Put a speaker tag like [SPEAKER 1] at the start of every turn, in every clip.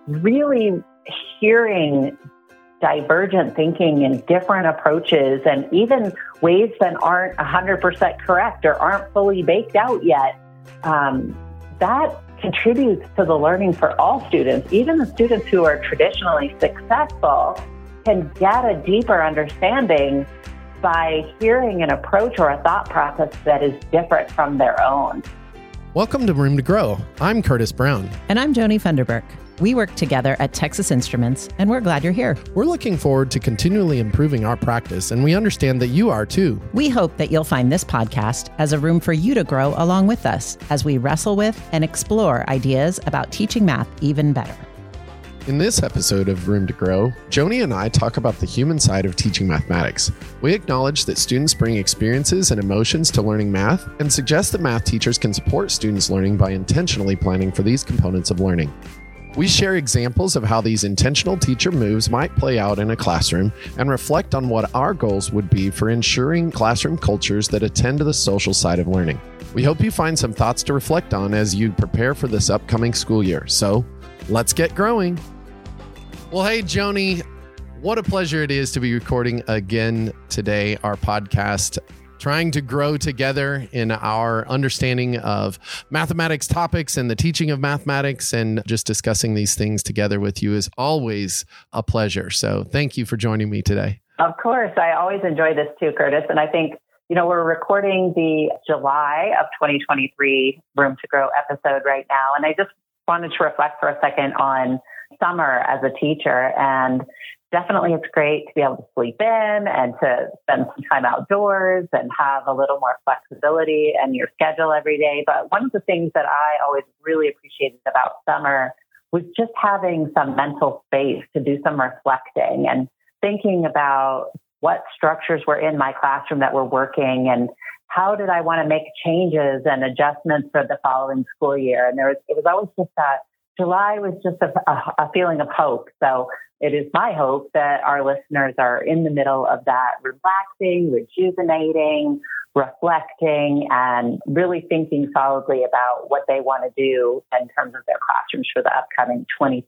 [SPEAKER 1] really hearing divergent thinking and different approaches and even ways that aren't 100% correct or aren't fully baked out yet, that contributes to the learning for all students. Even the students who are traditionally successful can get a deeper understanding by hearing an approach or a thought process that is different from their own.
[SPEAKER 2] Welcome to Room to Grow. I'm Curtis Brown.
[SPEAKER 3] And I'm Joni Funderburk. We work together at Texas Instruments, and we're glad you're here.
[SPEAKER 2] We're looking forward to continually improving our practice, and we understand that you are too.
[SPEAKER 3] We hope that you'll find this podcast as a room for you to grow along with us as we wrestle with and explore ideas about teaching math even better.
[SPEAKER 2] In this episode of Room to Grow, Joni and I talk about the human side of teaching mathematics. We acknowledge that students bring experiences and emotions to learning math and suggest that math teachers can support students' learning by intentionally planning for these components of learning. We share examples of how these intentional teacher moves might play out in a classroom and reflect on what our goals would be for ensuring classroom cultures that attend to the social side of learning. We hope you find some thoughts to reflect on as you prepare for this upcoming school year. So, let's get growing. Well, hey, Joni, what a pleasure it is to be recording again today, our podcast, trying to grow together in our understanding of mathematics topics and the teaching of mathematics, and just discussing these things together with you is always a pleasure. So thank you for joining me today.
[SPEAKER 1] Of course. I always enjoy this too, Curtis. And I think, we're recording the July of 2023 Room to Grow episode right now. And I just wanted to reflect for a second on summer as a teacher. And definitely it's great to be able to sleep in and to spend some time outdoors and have a little more flexibility in your schedule every day. But one of the things that I always really appreciated about summer was just having some mental space to do some reflecting and thinking about what structures were in my classroom that were working and how did I want to make changes and adjustments for the following school year. And it was always just that July was just a feeling of hope. So it is my hope that our listeners are in the middle of that relaxing, rejuvenating, reflecting, and really thinking solidly about what they want to do in terms of their classrooms for the upcoming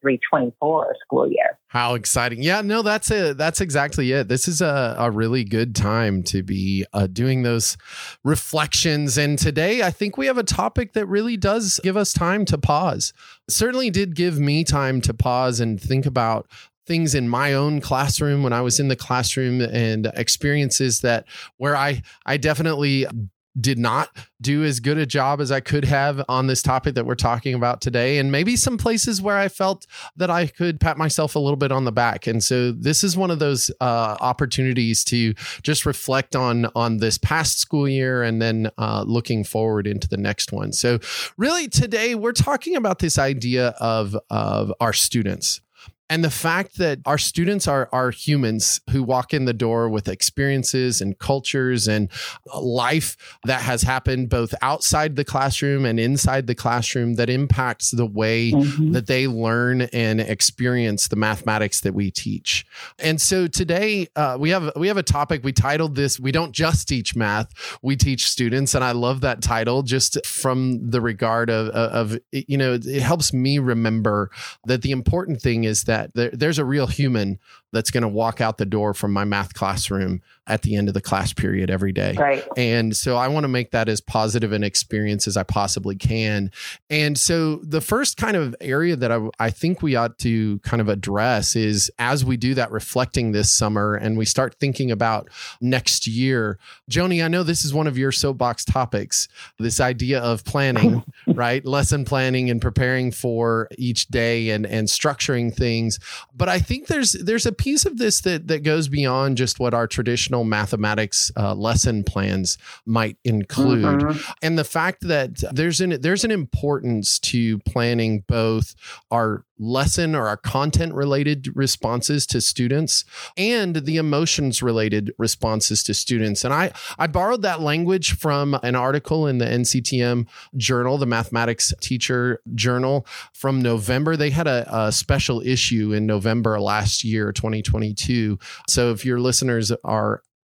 [SPEAKER 1] 23-24 school year.
[SPEAKER 2] How exciting. Yeah, no, that's it. That's exactly it. This is a really good time to be doing those reflections. And today, I think we have a topic that really does give us time to pause. It certainly did give me time to pause and think about things in my own classroom when I was in the classroom and experiences where I definitely did not do as good a job as I could have on this topic that we're talking about today. And maybe some places where I felt that I could pat myself a little bit on the back. And so this is one of those opportunities to just reflect on this past school year and then looking forward into the next one. So really today we're talking about this idea of our students. And the fact that our students are humans who walk in the door with experiences and cultures and life that has happened both outside the classroom and inside the classroom that impacts the way that they learn and experience the mathematics that we teach. And so today we have a topic. We titled this, "We Don't Just Teach Math, We Teach Students." And I love that title just from the regard of it helps me remember that the important thing is that there's a real human that's going to walk out the door from my math classroom at the end of the class period every day.
[SPEAKER 1] Right.
[SPEAKER 2] And so I want to make that as positive an experience as I possibly can. And so the first kind of area that I think we ought to kind of address is as we do that reflecting this summer and we start thinking about next year. Joni, I know this is one of your soapbox topics, this idea of planning, right? Lesson planning and preparing for each day and structuring things. But I think there's a piece of this that goes beyond just what our traditional mathematics lesson plans might include. And the fact that there's an importance to planning both our lesson or our content related responses to students and the emotions related responses to students. And I borrowed that language from an article in the NCTM journal, the Mathematics Teacher Journal from November. They had a special issue in November last year, 2022. So if your listeners are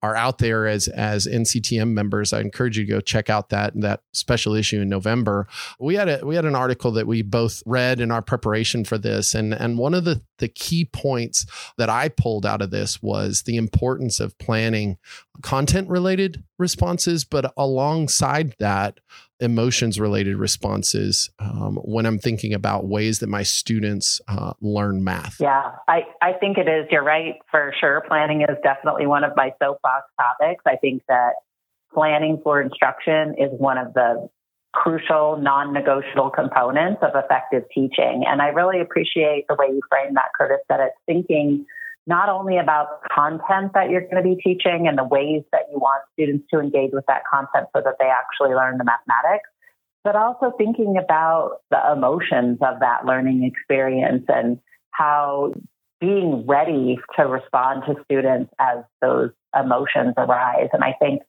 [SPEAKER 2] are out there as NCTM members, I encourage you to go check out that special issue in November. We had an article that we both read in our preparation for this, and one of the key points that I pulled out of this was the importance of planning content related responses, but alongside that, emotions related responses when I'm thinking about ways that my students learn math.
[SPEAKER 1] Yeah, I think it is. You're right, for sure. Planning is definitely one of my soapbox topics. I think that planning for instruction is one of the crucial, non-negotiable components of effective teaching. And I really appreciate the way you frame that, Curtis, that it's thinking not only about the content that you're going to be teaching and the ways that you want students to engage with that content so that they actually learn the mathematics, but also thinking about the emotions of that learning experience and how being ready to respond to students as those emotions arise. And I think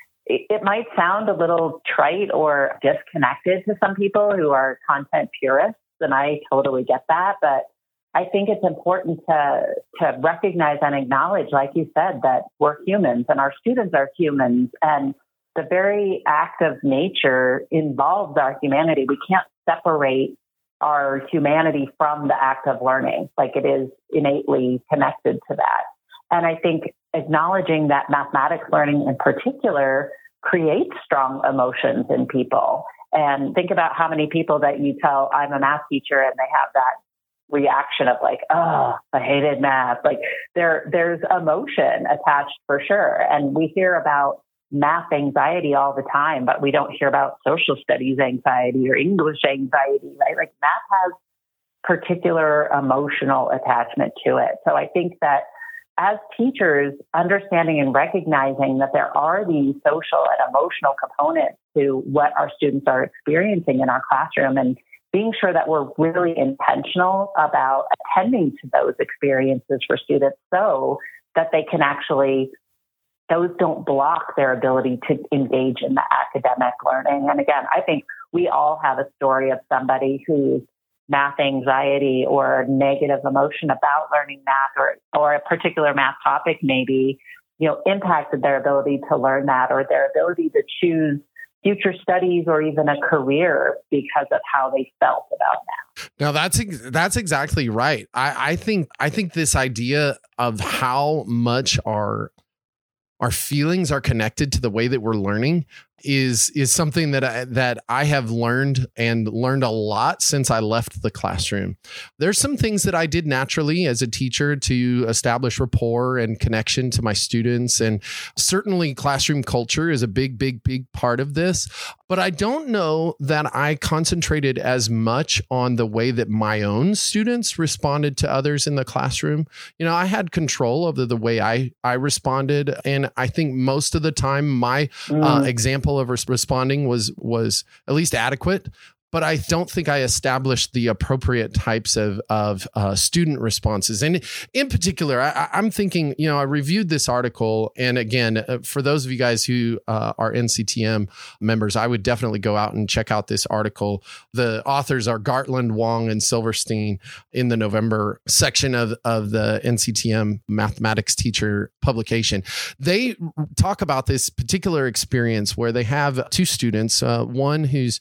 [SPEAKER 1] it might sound a little trite or disconnected to some people who are content purists, and I totally get that, but I think it's important to recognize and acknowledge, like you said, that we're humans and our students are humans, and the very act of nature involves our humanity. We can't separate our humanity from the act of learning. Like, it is innately connected to that. And I think acknowledging that mathematics learning in particular creates strong emotions in people. And think about how many people that you tell, I'm a math teacher, and they have that reaction of like, oh, I hated math. Like, there's emotion attached for sure. And we hear about math anxiety all the time, but we don't hear about social studies anxiety or English anxiety, right? Like, math has particular emotional attachment to it. So I think that as teachers, understanding and recognizing that there are these social and emotional components to what our students are experiencing in our classroom, and being sure that we're really intentional about attending to those experiences for students so that they can actually, those don't block their ability to engage in the academic learning. And again, I think we all have a story of somebody whose math anxiety or negative emotion about learning math or a particular math topic maybe, impacted their ability to learn that or their ability to choose future studies or even a career because of how they felt about that.
[SPEAKER 2] No, that's exactly right. I think this idea of how much our feelings are connected to the way that we're learning is something that I have learned a lot since I left the classroom. There's some things that I did naturally as a teacher to establish rapport and connection to my students. And certainly classroom culture is a big part of this. But I don't know that I concentrated as much on the way that my own students responded to others in the classroom. I had control over the way I responded. And I think most of the time my example of responding was at least adequate, but I don't think I established the appropriate types of student responses. And in particular, I'm thinking, I reviewed this article, and again, for those of you guys who are NCTM members, I would definitely go out and check out this article. The authors are Gartland, Wong, and Silverstein in the November section of the NCTM Mathematics Teacher publication. They talk about this particular experience where they have two students, one who's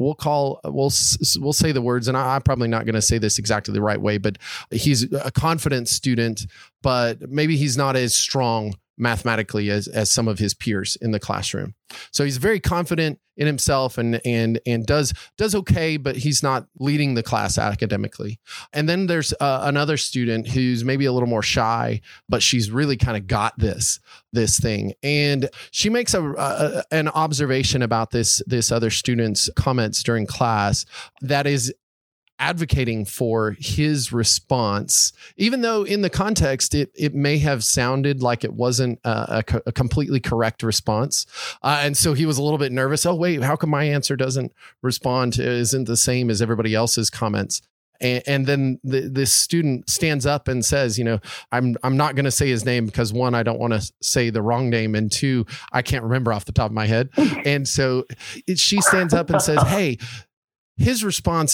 [SPEAKER 2] we'll say the words, and I'm probably not going to say this exactly the right way, but he's a confident student, but maybe he's not as strong mathematically as some of his peers in the classroom. So he's very confident in himself and does okay, but he's not leading the class academically. And then there's another student who's maybe a little more shy, but she's really kind of got this thing. And she makes an observation about this other student's comments during class that is advocating for his response, even though in the context it may have sounded like it wasn't a completely correct response, and so he was a little bit nervous. Oh wait, how come my answer isn't the same as everybody else's comments? And then this student stands up and says, I'm not going to say his name because one, I don't want to say the wrong name, and two, I can't remember off the top of my head. And so she stands up and says, hey, his response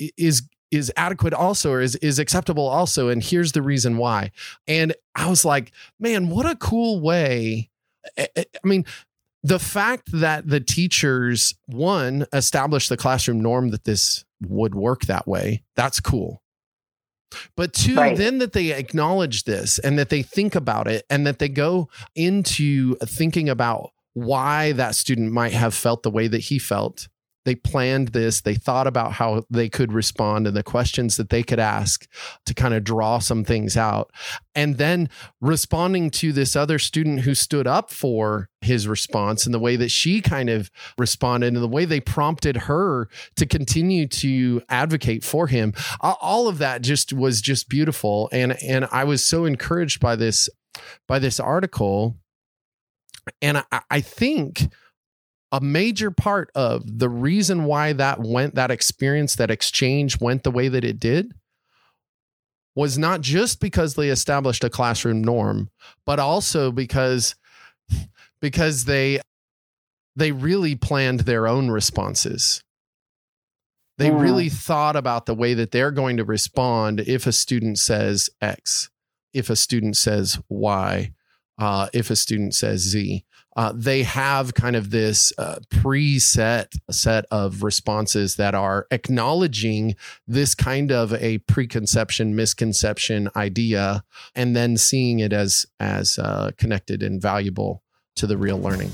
[SPEAKER 2] is adequate also, or is acceptable also. And here's the reason why. And I was like, man, what a cool way I mean, the fact that the teachers, one, established the classroom norm that this would work that way, that's cool. But two,
[SPEAKER 1] Right.
[SPEAKER 2] then that they acknowledge this and that they think about it and that they go into thinking about why that student might have felt the way that he felt. They planned this. They thought about how they could respond and the questions that they could ask to kind of draw some things out. And then responding to this other student who stood up for his response and the way that she kind of responded and the way they prompted her to continue to advocate for him. All of that was just beautiful. And I was so encouraged by this article. And I think a major part of the reason why that experience, that exchange went the way that it did was not just because they established a classroom norm, but also because they really planned their own responses. They really thought about the way that they're going to respond if a student says X, if a student says Y, if a student says Z. They have kind of this preset set of responses that are acknowledging this kind of a preconception, misconception idea, and then seeing it as connected and valuable to the real learning.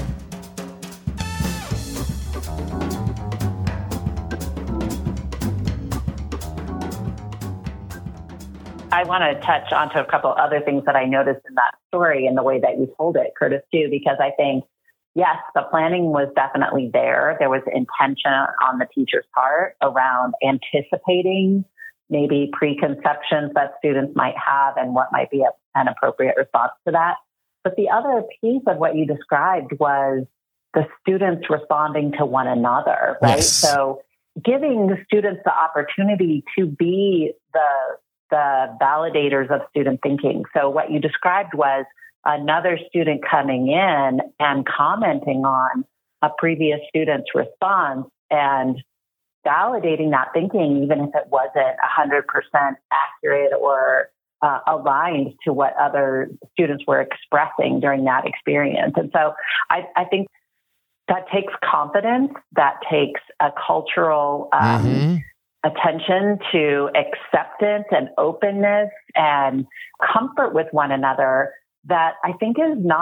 [SPEAKER 1] I want to touch onto a couple other things that I noticed in that story and the way that you told it, Curtis, too, because I think, yes, the planning was definitely there. There was intention on the teacher's part around anticipating maybe preconceptions that students might have and what might be an appropriate response to that. But the other piece of what you described was the students responding to one another, right?
[SPEAKER 2] Yes.
[SPEAKER 1] So giving students the opportunity to be the validators of student thinking. So what you described was another student coming in and commenting on a previous student's response and validating that thinking, even if it wasn't 100% accurate or aligned to what other students were expressing during that experience. And so I think that takes confidence, that takes a cultural attention to acceptance and openness and comfort with one another that I think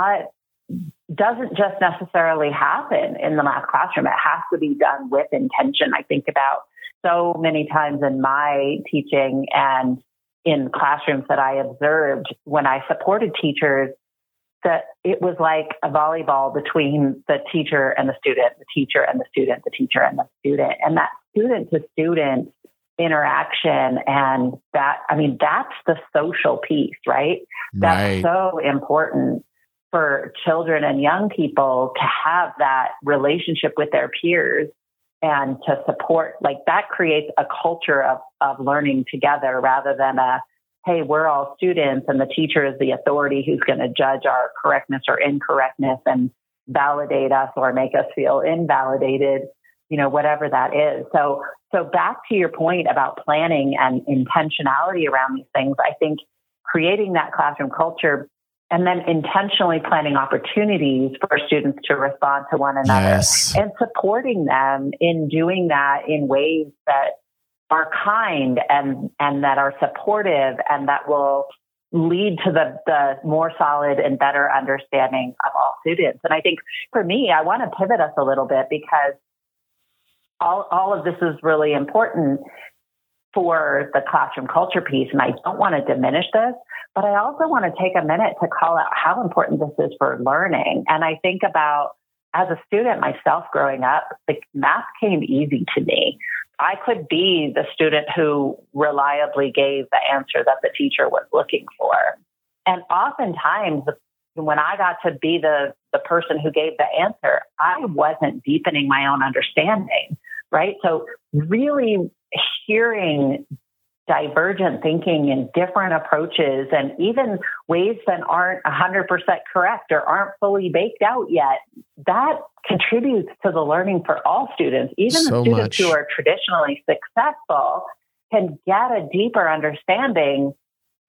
[SPEAKER 1] doesn't just necessarily happen in the math classroom. It has to be done with intention. I think about so many times in my teaching and in classrooms that I observed when I supported teachers that it was like a volleyball between the teacher and the student, the teacher and the student, the teacher and the student. And that student to student interaction and that's the social piece, right? That's so important for children and young people to have that relationship with their peers and to support, like that creates a culture of learning together rather than hey, we're all students and the teacher is the authority who's going to judge our correctness or incorrectness and validate us or make us feel invalidated, whatever that is. So back to your point about planning and intentionality around these things, I think creating that classroom culture and then intentionally planning opportunities for students to respond to one another and supporting them in doing that in ways that are kind and that are supportive and that will lead to the more solid and better understanding of all students. And I think for me, I want to pivot us a little bit because all of this is really important for the classroom culture piece. And I don't want to diminish this, but I also want to take a minute to call out how important this is for learning. And I think about as a student myself growing up, math came easy to me. I could be the student who reliably gave the answer that the teacher was looking for. And oftentimes when I got to be the person who gave the answer, I wasn't deepening my own understanding, right? So really hearing divergent thinking and different approaches and even ways that aren't 100% correct or aren't fully baked out yet, that contributes to the learning for all students. Even the students who are traditionally successful can get a deeper understanding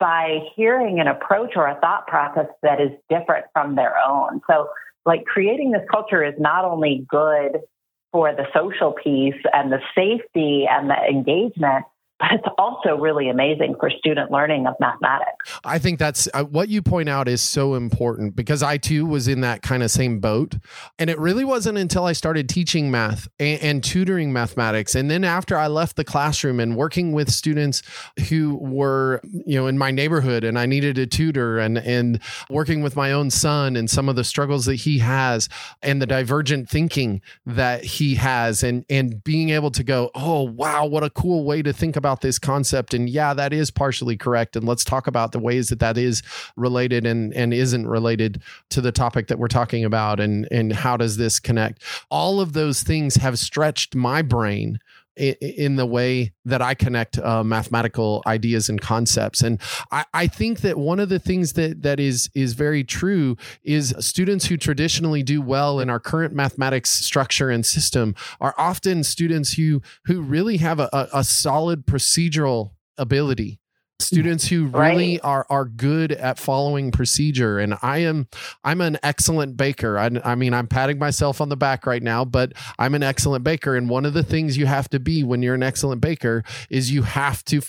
[SPEAKER 1] by hearing an approach or a thought process that is different from their own. So like creating this culture is not only good for the social piece and the safety and the engagement, but it's also really amazing for student learning of mathematics.
[SPEAKER 2] I think that's what you point out is so important, because I too was in that kind of same boat. And it really wasn't until I started teaching math and tutoring mathematics. And then after I left the classroom and working with students who were, in my neighborhood, and I needed a tutor, and working with my own son and some of the struggles that he has and the divergent thinking that he has, and being able to go, oh, wow, what a cool way to think about this concept. And yeah, that is partially correct. And let's talk about the ways that is related and isn't related to the topic that we're talking about. And how does this connect? All of those things have stretched my brain in the way that I connect mathematical ideas and concepts. And I think that one of the things that is very true is students who traditionally do well in our current mathematics structure and system are often students who really have a solid procedural ability. Students who really are good at following procedure. And I'm an excellent baker. I mean, I'm patting myself on the back right now, but I'm an excellent baker. And one of the things you have to be when you're an excellent baker is you have to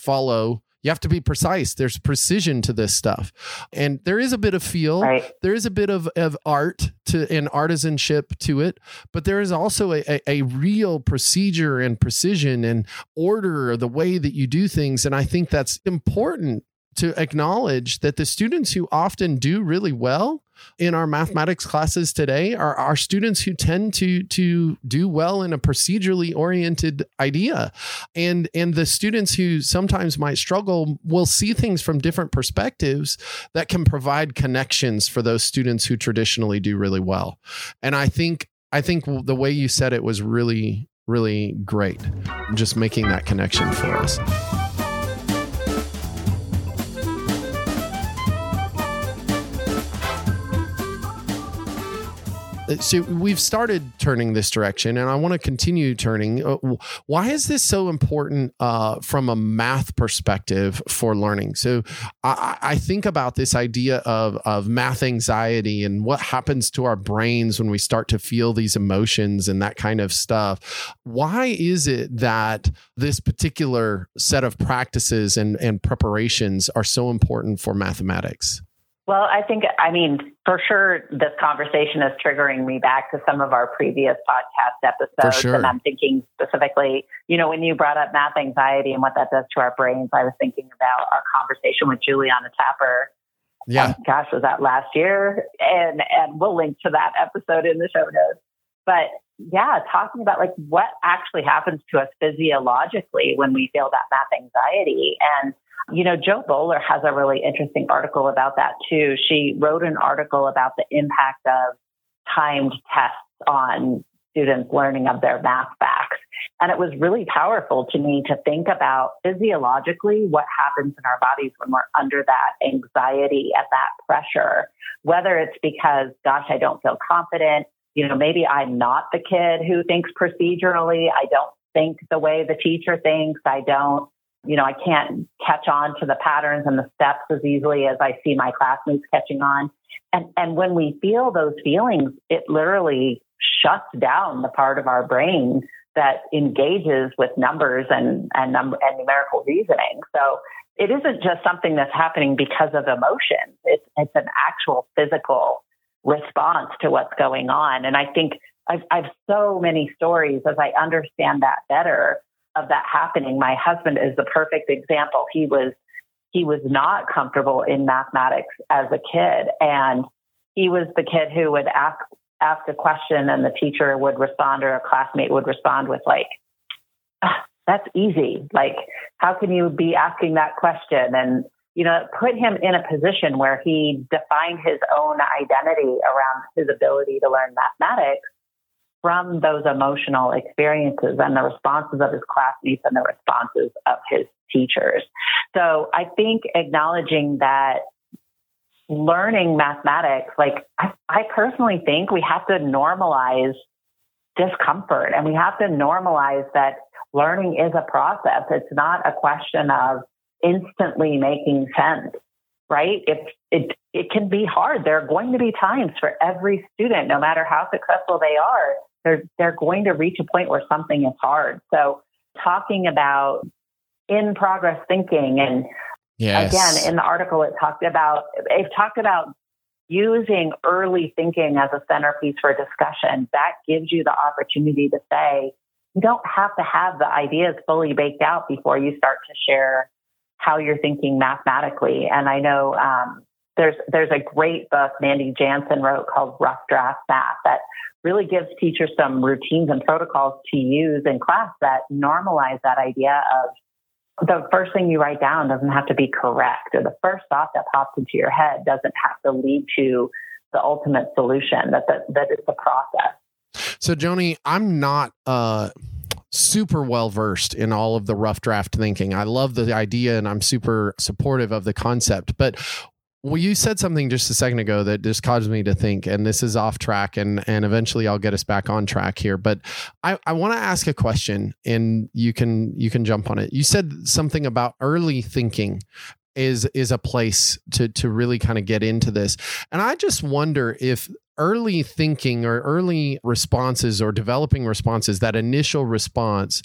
[SPEAKER 2] be precise. There's precision to this stuff. And there is a bit of feel. Right. There is a bit of art and artisanship to it. But there is also a real procedure and precision and order of the way that you do things. And I think that's important to acknowledge that the students who often do really well in our mathematics classes today are students who tend to do well in a procedurally oriented idea. And the students who sometimes might struggle will see things from different perspectives that can provide connections for those students who traditionally do really well. And I think the way you said it was really, really great. Just making that connection for us. So we've started turning this direction, and I want to continue turning. Why is this so important from a math perspective for learning? So I think about this idea of math anxiety and what happens to our brains when we start to feel these emotions and that kind of stuff. Why is it that this particular set of practices and preparations are so important for mathematics?
[SPEAKER 1] Well, for sure, this conversation is triggering me back to some of our previous podcast episodes. For sure. And I'm thinking specifically, when you brought up math anxiety and what that does to our brains, I was thinking about our conversation with Juliana Tapper.
[SPEAKER 2] Yeah.
[SPEAKER 1] Was that last year? And we'll link to that episode in the show notes. But yeah, talking about like what actually happens to us physiologically when we feel that math anxiety. And Jo Boaler has a really interesting article about that too. She wrote an article about the impact of timed tests on students' learning of their math facts. And it was really powerful to me to think about physiologically what happens in our bodies when we're under that anxiety and that pressure, whether it's because, gosh, I don't feel confident. Maybe I'm not the kid who thinks procedurally. I don't think the way the teacher thinks. I can't catch on to the patterns and the steps as easily as I see my classmates catching on. And when we feel those feelings, it literally shuts down the part of our brain that engages with numbers and numerical reasoning. So it isn't just something that's happening because of emotion. It's an actual physical response to what's going on. And I think I've so many stories as I understand that better of that happening. My husband is the perfect example. He was not comfortable in mathematics as a kid. And he was the kid who would ask a question and the teacher would respond or a classmate would respond with like, that's easy. Like, how can you be asking that question? And, put him in a position where he defined his own identity around his ability to learn mathematics from those emotional experiences and the responses of his classmates and the responses of his teachers. So I think acknowledging that learning mathematics, like I personally think we have to normalize discomfort and we have to normalize that learning is a process. It's not a question of instantly making sense right? It can be hard. There are going to be times for every student, no matter how successful they are, they're going to reach a point where something is hard. So talking about in progress thinking, and again, in the article, it talked about using early thinking as a centerpiece for discussion. That gives you the opportunity to say, you don't have to have the ideas fully baked out before you start to share how you're thinking mathematically. And I know there's a great book Mandy Jansen wrote called Rough Draft Math that really gives teachers some routines and protocols to use in class that normalize that idea of the first thing you write down doesn't have to be correct, or the first thought that pops into your head doesn't have to lead to the ultimate solution, that it's a process.
[SPEAKER 2] So Joni, I'm not super well versed in all of the rough draft thinking. I love the idea and I'm super supportive of the concept, but you said something just a second ago that just caused me to think, and this is off track, and eventually I'll get us back on track here. But I want to ask a question, and you can jump on it. You said something about early thinking is a place to really kind of get into this, and I just wonder if early thinking or early responses or developing responses, that initial response,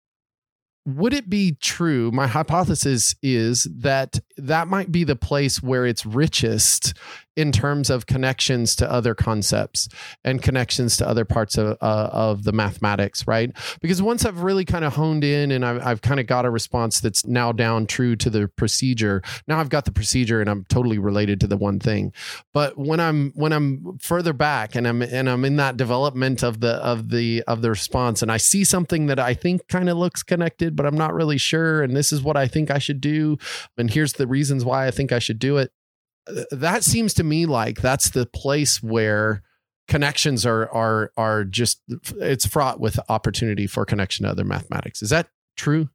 [SPEAKER 2] would it be true? My hypothesis is that might be the place where it's richest in terms of connections to other concepts and connections to other parts of the mathematics, right? Because once I've really kind of honed in and I've kind of got a response that's now down true to the procedure, now I've got the procedure and I'm totally related to the one thing. But when I'm further back and I'm in that development of the response, and I see something that I think kind of looks connected, but I'm not really sure, and this is what I think I should do, and here's the reasons why I think I should do it. That seems to me like that's the place where connections are just, it's fraught with opportunity for connection to other mathematics. Is that true?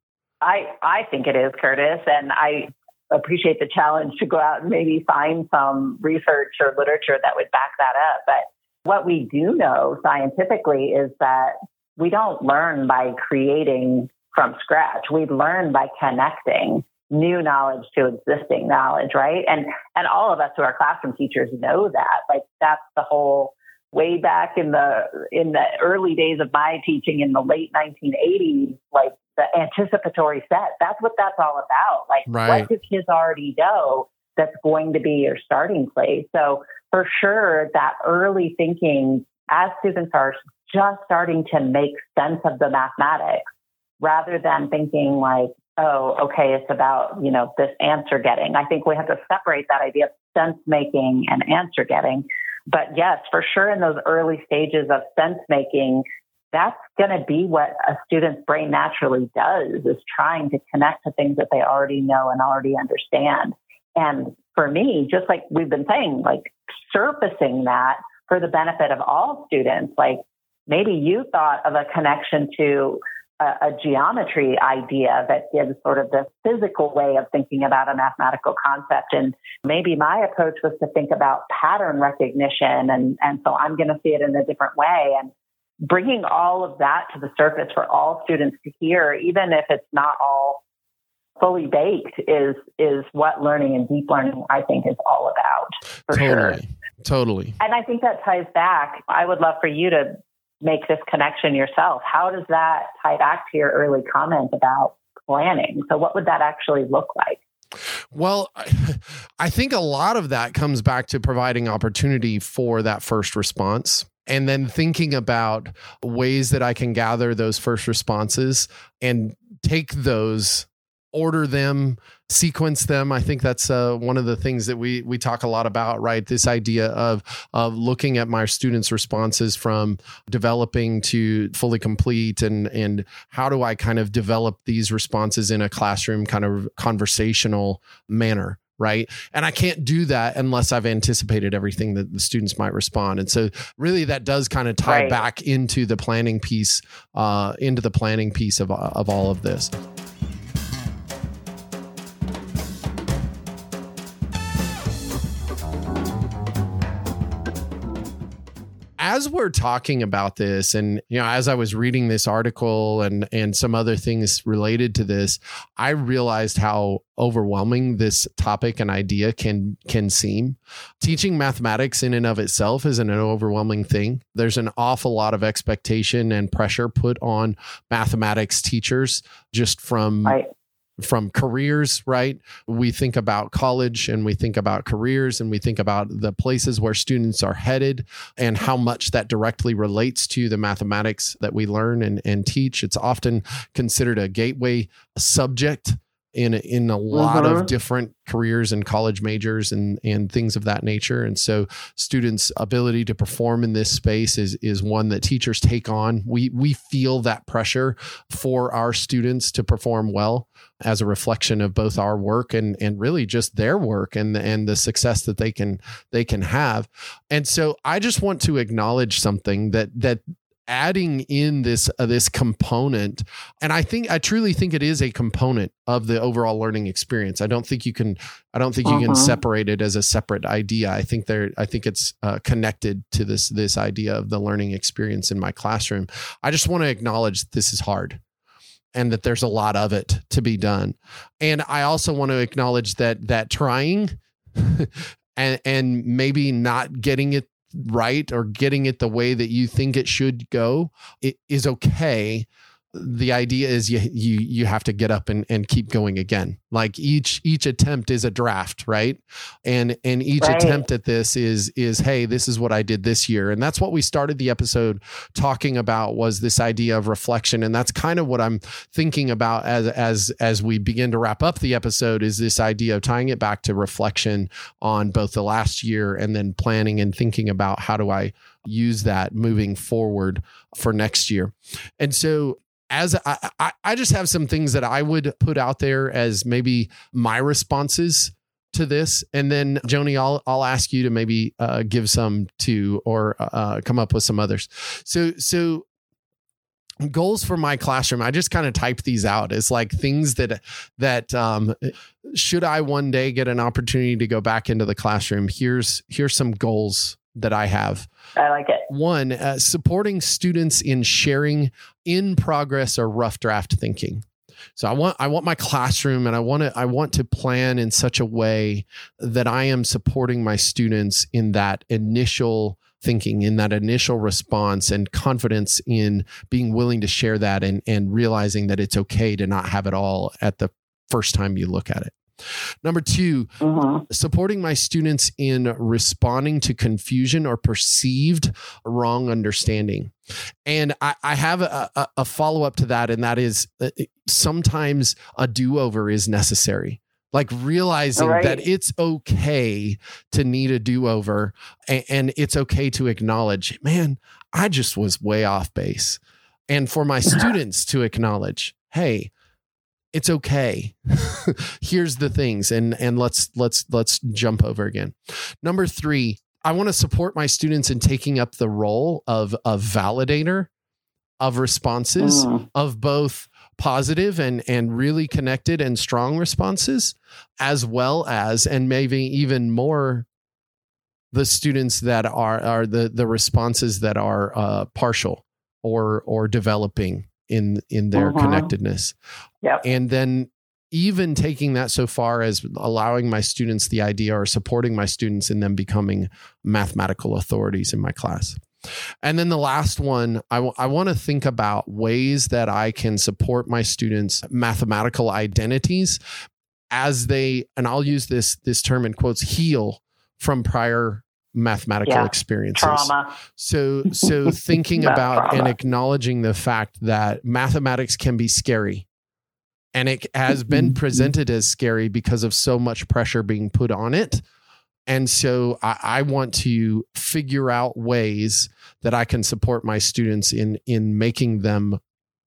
[SPEAKER 1] I think it is, Curtis, and I appreciate the challenge to go out and maybe find some research or literature that would back that up. But what we do know scientifically is that we don't learn by creating from scratch. We learn by connecting new knowledge to existing knowledge, right? And all of us who are classroom teachers know that. Like, that's the whole, way back in the early days of my teaching in the late 1980s, like the anticipatory set. That's what that's all about. Like,
[SPEAKER 2] right.
[SPEAKER 1] What do kids already know that's going to be your starting place? So for sure, that early thinking, as students are just starting to make sense of the mathematics, rather than thinking like, oh, okay, it's about, this answer getting. I think we have to separate that idea of sense making and answer getting. But yes, for sure, in those early stages of sense making, that's going to be what a student's brain naturally does, is trying to connect to things that they already know and already understand. And for me, just like we've been saying, like surfacing that for the benefit of all students, like maybe you thought of a connection to a geometry idea that gives sort of the physical way of thinking about a mathematical concept. And maybe my approach was to think about pattern recognition. And so I'm going to see it in a different way. And bringing all of that to the surface for all students to hear, even if it's not all fully baked, is what learning and deep learning, I think, is all about. For sure.
[SPEAKER 2] Totally.
[SPEAKER 1] And I think that ties back. I would love for you to make this connection yourself. How does that tie back to your early comment about planning? So what would that actually look like?
[SPEAKER 2] Well, I think a lot of that comes back to providing opportunity for that first response, and then thinking about ways that I can gather those first responses and take those, order them, sequence them. I think that's one of the things that we talk a lot about, right? This idea of looking at my students' responses from developing to fully complete, and how do I kind of develop these responses in a classroom kind of conversational manner, right? And I can't do that unless I've anticipated everything that the students might respond. And so really that does kind of tie back into the planning piece, of all of this. as we're talking about this, and as I was reading this article and some other things related to this, I realized how overwhelming this topic and idea can seem. Teaching mathematics in and of itself isn't an overwhelming thing. There's an awful lot of expectation and pressure put on mathematics teachers just from careers, right? We think about college and we think about careers and we think about the places where students are headed and how much that directly relates to the mathematics that we learn and teach. It's often considered a gateway subject in a lot of different careers and college majors and things of that nature. And so students' ability to perform in this space is one that teachers take on. We feel that pressure for our students to perform well as a reflection of both our work and really just their work and the success that they can have. And so I just want to acknowledge something that adding in this component, and I truly think it is a component of the overall learning experience. I don't think you can separate it as a separate idea. I think it's connected to this idea of the learning experience in my classroom. I just want to acknowledge that this is hard and that there's a lot of it to be done. And I also want to acknowledge that trying and maybe not getting it right or getting it the way that you think it should go, it is okay. The idea is you have to get up and keep going again. Like each attempt is a draft, right? And each attempt at this is, hey, this is what I did this year. And that's what we started the episode talking about, was this idea of reflection. And that's kind of what I'm thinking about as we begin to wrap up the episode, is this idea of tying it back to reflection on both the last year and then planning and thinking about how do I use that moving forward for next year. And so as I just have some things that I would put out there as maybe my responses to this. And then Joni, I'll ask you to maybe give some too, or come up with some others. So goals for my classroom, I just kind of typed these out as like things that should I one day get an opportunity to go back into the classroom, here's some goals that I have.
[SPEAKER 1] I like it.
[SPEAKER 2] One, supporting students in sharing in progress or rough draft thinking. So I want my classroom, and I want to plan in such a way that I am supporting my students in that initial thinking, in that initial response, and confidence in being willing to share that and realizing that it's okay to not have it all at the first time you look at it. Number two, supporting my students in responding to confusion or perceived wrong understanding. And I have a follow-up to that, and that is sometimes a do-over is necessary. Like realizing that it's okay to need a do-over, and it's okay to acknowledge, man, I just was way off base. And for my students to acknowledge, hey, it's okay. Here's the things, and let's jump over again. Number three, I want to support my students in taking up the role of a validator of responses, of both positive and really connected and strong responses, as well as, and maybe even more, the students that are the responses that are partial or developing in their connectedness. Yep. And then even taking that so far as allowing my students the idea, or supporting my students in them becoming mathematical authorities in my class. And then the last one, I want to think about ways that I can support my students' mathematical identities as they, and I'll use this term in quotes, heal from prior mathematical experiences.
[SPEAKER 1] Trauma.
[SPEAKER 2] So thinking about and acknowledging the fact that mathematics can be scary, and it has been presented as scary because of so much pressure being put on it. And so I want to figure out ways that I can support my students in making them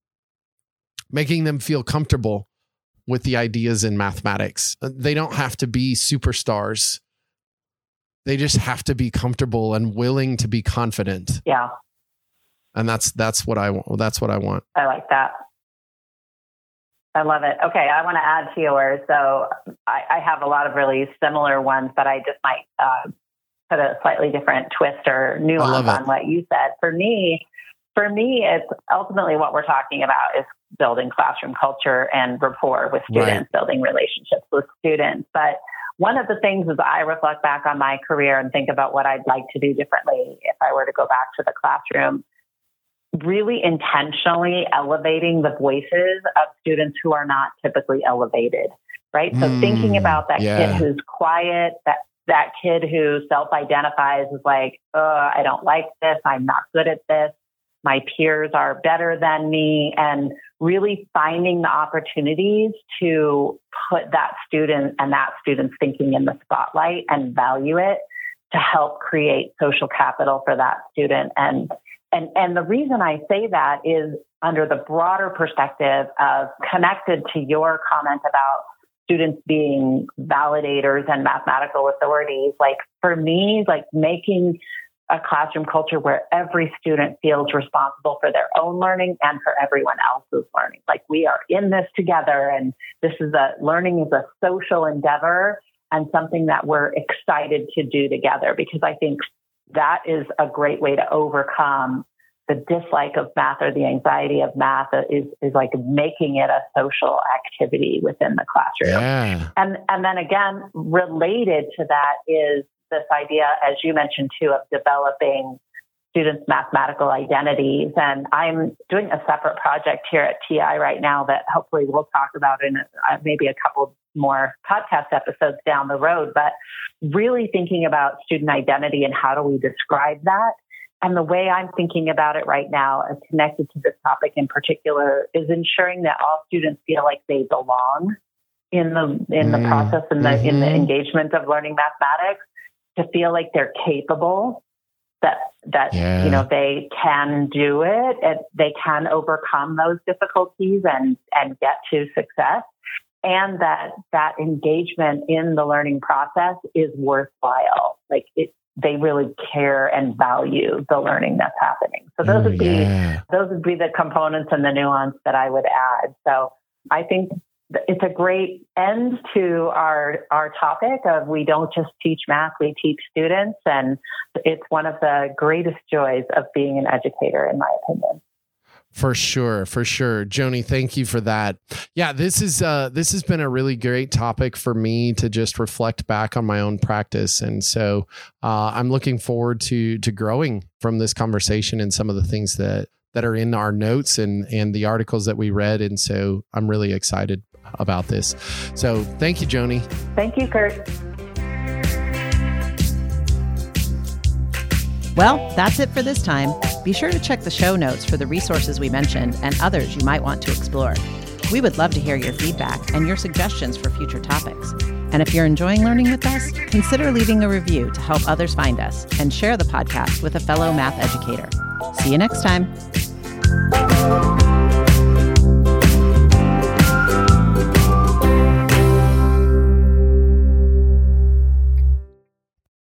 [SPEAKER 2] feel comfortable with the ideas in mathematics. They don't have to be superstars. They just have to be comfortable and willing to be confident.
[SPEAKER 1] Yeah.
[SPEAKER 2] And that's what I want. That's what I want.
[SPEAKER 1] I like that. I love it. Okay. I want to add to yours. So I have a lot of really similar ones, but I just might put a slightly different twist or nuance on what you said. For me, it's ultimately what we're talking about is building classroom culture and rapport with students, building relationships with students. But one of the things as I reflect back on my career and think about what I'd like to do differently if I were to go back to the classroom, really intentionally elevating the voices of students who are not typically elevated, right? So thinking about that kid who's quiet, that kid who self-identifies as like, I don't like this, I'm not good at this, my peers are better than me, and really finding the opportunities to put that student and that student's thinking in the spotlight and value it to help create social capital for that student. And the reason I say that is under the broader perspective of connected to your comment about students being validators and mathematical authorities. Like for me, like making a classroom culture where every student feels responsible for their own learning and for everyone else's learning. Like we are in this together, and learning is a social endeavor and something that we're excited to do together, because I think that is a great way to overcome the dislike of math or the anxiety of math is like making it a social activity within the classroom.
[SPEAKER 2] Yeah.
[SPEAKER 1] And then again, related to that is this idea, as you mentioned too, of developing students' mathematical identities. And I'm doing a separate project here at TI right now that hopefully we'll talk about in maybe a couple more podcast episodes down the road, but really thinking about student identity and how do we describe that. And the way I'm thinking about it right now, and connected to this topic in particular, is ensuring that all students feel like they belong in the process and in the engagement of learning mathematics, to feel like they're capable, that they can do it, and they can overcome those difficulties and get to success, and that engagement in the learning process is worthwhile. Like they really care and value the learning that's happening. So those would be the components and the nuance that I would add. So I think it's a great end to our topic of we don't just teach math, we teach students. And it's one of the greatest joys of being an educator, in my opinion.
[SPEAKER 2] For sure. Joni, thank you for that. Yeah, this has been a really great topic for me to just reflect back on my own practice. And so I'm looking forward to growing from this conversation and some of the things that are in our notes and the articles that we read. And so I'm really excited about this. So thank you, Joni.
[SPEAKER 1] Thank you, Kurt.
[SPEAKER 3] Well, that's it for this time. Be sure to check the show notes for the resources we mentioned and others you might want to explore. We would love to hear your feedback and your suggestions for future topics. And if you're enjoying learning with us, consider leaving a review to help others find us, and share the podcast with a fellow math educator. See you next time.